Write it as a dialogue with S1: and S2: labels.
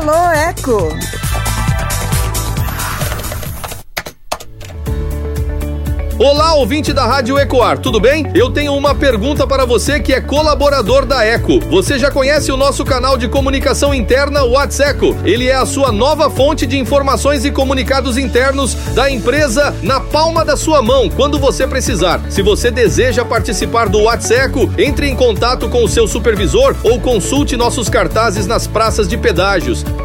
S1: Alô, Eco!
S2: Olá, ouvinte da Rádio Ecoar, tudo bem? Eu tenho uma pergunta para você que é colaborador da Eco. Você já conhece o nosso canal de comunicação interna, o WhatsApp? Ele é a sua nova fonte de informações e comunicados internos da empresa na palma da sua mão, quando você precisar. Se você deseja participar do WhatsApp, entre em contato com o seu supervisor ou consulte nossos cartazes nas praças de pedágios.